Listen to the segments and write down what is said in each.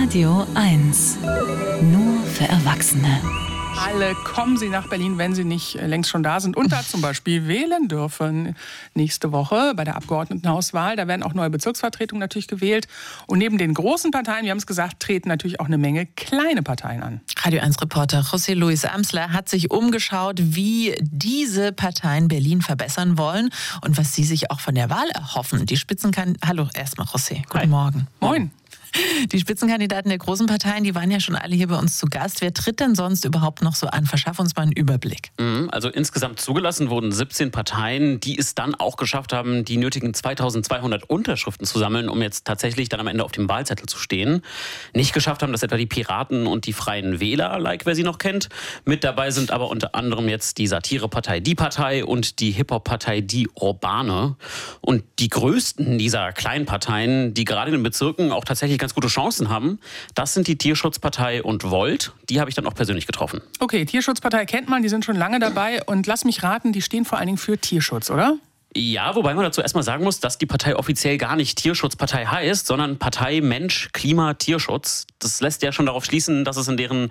Radio 1. Nur für Erwachsene. Alle kommen Sie nach Berlin, wenn Sie nicht längst schon da sind und da zum Beispiel wählen dürfen. Nächste Woche bei der Abgeordnetenhauswahl, da werden auch neue Bezirksvertretungen natürlich gewählt. Und neben den großen Parteien, wir haben es gesagt, treten natürlich auch eine Menge kleine Parteien an. Radio 1-Reporter José Luis Amsler hat sich umgeschaut, wie diese Parteien Berlin verbessern wollen und was sie sich auch von der Wahl erhoffen. Die Hallo erstmal José, guten Morgen. Moin. Die Spitzenkandidaten der großen Parteien, die waren ja schon alle hier bei uns zu Gast. Wer tritt denn sonst überhaupt noch so an? Verschaff uns mal einen Überblick. Also insgesamt zugelassen wurden 17 Parteien, die es dann auch geschafft haben, die nötigen 2200 Unterschriften zu sammeln, um jetzt tatsächlich dann am Ende auf dem Wahlzettel zu stehen. Nicht geschafft haben das etwa die Piraten und die Freien Wähler, wer sie noch kennt. Mit dabei sind aber unter anderem jetzt die Satirepartei Die Partei und die Hip-Hop-Partei Die Urbane. Und die größten dieser kleinen Parteien, die gerade in den Bezirken auch tatsächlich ganz gute Chancen haben, das sind die Tierschutzpartei und Volt. Die habe ich dann auch persönlich getroffen. Okay, Tierschutzpartei kennt man, die sind schon lange dabei. Und lass mich raten, die stehen vor allen Dingen für Tierschutz, oder? Ja, wobei man dazu erstmal sagen muss, dass die Partei offiziell gar nicht Tierschutzpartei heißt, sondern Partei Mensch, Klima, Tierschutz. Das lässt ja schon darauf schließen, dass es in deren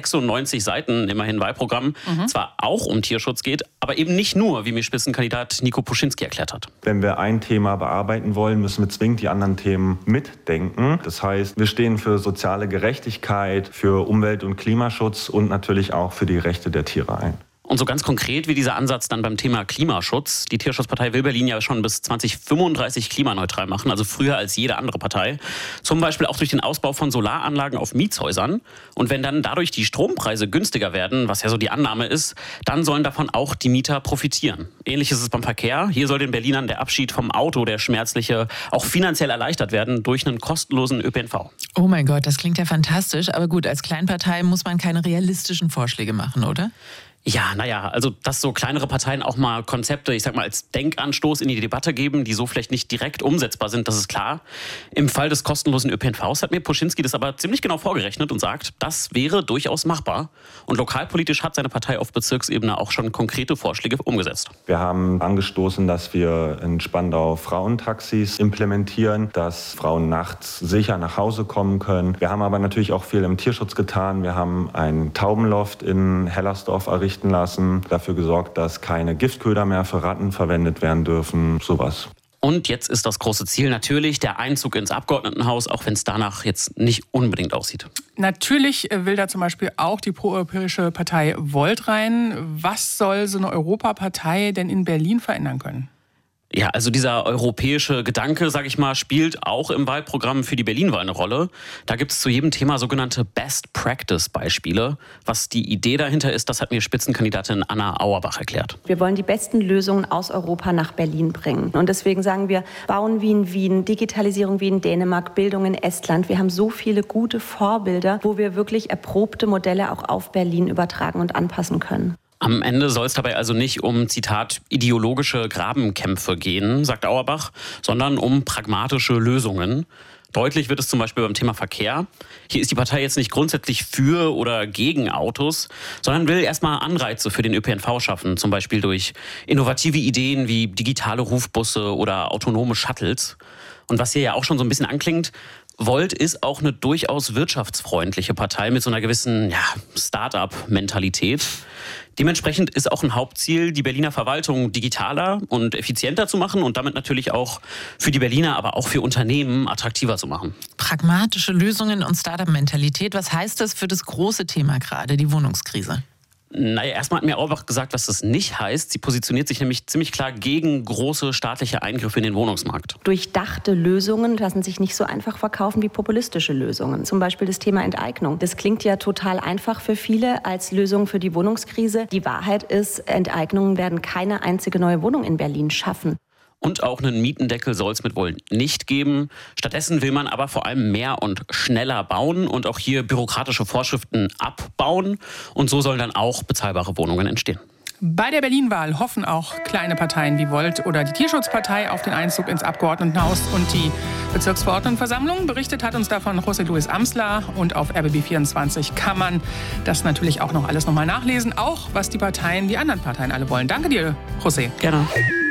96 Seiten, immerhin Wahlprogramm, zwar auch um Tierschutz geht, aber eben nicht nur, wie mir Spitzenkandidat Nico Puschinski erklärt hat. Wenn wir ein Thema bearbeiten wollen, müssen wir zwingend die anderen Themen mitdenken. Das heißt, wir stehen für soziale Gerechtigkeit, für Umwelt- und Klimaschutz und natürlich auch für die Rechte der Tiere ein. Und so ganz konkret wie dieser Ansatz dann beim Thema Klimaschutz. Die Tierschutzpartei will Berlin ja schon bis 2035 klimaneutral machen, also früher als jede andere Partei. Zum Beispiel auch durch den Ausbau von Solaranlagen auf Mietshäusern. Und wenn dann dadurch die Strompreise günstiger werden, was ja so die Annahme ist, dann sollen davon auch die Mieter profitieren. Ähnlich ist es beim Verkehr. Hier soll den Berlinern der Abschied vom Auto, der schmerzliche, auch finanziell erleichtert werden durch einen kostenlosen ÖPNV. Oh mein Gott, das klingt ja fantastisch. Aber gut, als Kleinpartei muss man keine realistischen Vorschläge machen, oder? Ja, also dass so kleinere Parteien auch mal Konzepte, ich sag mal, als Denkanstoß in die Debatte geben, die so vielleicht nicht direkt umsetzbar sind, das ist klar. Im Fall des kostenlosen ÖPNVs hat mir Puschinski das aber ziemlich genau vorgerechnet und sagt, das wäre durchaus machbar. Und lokalpolitisch hat seine Partei auf Bezirksebene auch schon konkrete Vorschläge umgesetzt. Wir haben angestoßen, dass wir in Spandau Frauentaxis implementieren, dass Frauen nachts sicher nach Hause kommen können. Wir haben aber natürlich auch viel im Tierschutz getan. Wir haben ein Taubenloft in Hellersdorf errichtet lassen, dafür gesorgt, dass keine Giftköder mehr für Ratten verwendet werden dürfen, sowas. Und jetzt ist das große Ziel natürlich der Einzug ins Abgeordnetenhaus, auch wenn es danach jetzt nicht unbedingt aussieht. Natürlich will da zum Beispiel auch die proeuropäische Partei Volt rein. Was soll so eine Europapartei denn in Berlin verändern können? Ja, also dieser europäische Gedanke, sage ich mal, spielt auch im Wahlprogramm für die Berlin-Wahl eine Rolle. Da gibt es zu jedem Thema sogenannte Best-Practice-Beispiele. Was die Idee dahinter ist, das hat mir Spitzenkandidatin Anna Auerbach erklärt. Wir wollen die besten Lösungen aus Europa nach Berlin bringen. Und deswegen sagen wir, Bauen wie in Wien, Digitalisierung wie in Dänemark, Bildung in Estland. Wir haben so viele gute Vorbilder, wo wir wirklich erprobte Modelle auch auf Berlin übertragen und anpassen können. Am Ende soll es dabei also nicht um, Zitat, ideologische Grabenkämpfe gehen, sagt Auerbach, sondern um pragmatische Lösungen. Deutlich wird es zum Beispiel beim Thema Verkehr. Hier ist die Partei jetzt nicht grundsätzlich für oder gegen Autos, sondern will erstmal Anreize für den ÖPNV schaffen, zum Beispiel durch innovative Ideen wie digitale Rufbusse oder autonome Shuttles. Und was hier ja auch schon so ein bisschen anklingt, Volt ist auch eine durchaus wirtschaftsfreundliche Partei mit so einer gewissen Start-up-Mentalität. Dementsprechend ist auch ein Hauptziel, die Berliner Verwaltung digitaler und effizienter zu machen und damit natürlich auch für die Berliner, aber auch für Unternehmen attraktiver zu machen. Pragmatische Lösungen und Start-up-Mentalität, was heißt das für das große Thema gerade, die Wohnungskrise? Naja, erstmal hat mir Auerbach gesagt, was das nicht heißt. Sie positioniert sich nämlich ziemlich klar gegen große staatliche Eingriffe in den Wohnungsmarkt. Durchdachte Lösungen lassen sich nicht so einfach verkaufen wie populistische Lösungen. Zum Beispiel das Thema Enteignung. Das klingt ja total einfach für viele als Lösung für die Wohnungskrise. Die Wahrheit ist, Enteignungen werden keine einzige neue Wohnung in Berlin schaffen. Und auch einen Mietendeckel soll es mit wohl nicht geben. Stattdessen will man aber vor allem mehr und schneller bauen und auch hier bürokratische Vorschriften abbauen. Und so sollen dann auch bezahlbare Wohnungen entstehen. Bei der Berlin-Wahl hoffen auch kleine Parteien wie Volt oder die Tierschutzpartei auf den Einzug ins Abgeordnetenhaus und die Bezirksverordnetenversammlung. Berichtet hat uns davon José Luis Amsler. Und auf RBB24 kann man das natürlich auch noch alles nochmal nachlesen. Auch was die anderen Parteien alle wollen. Danke dir, José. Gerne.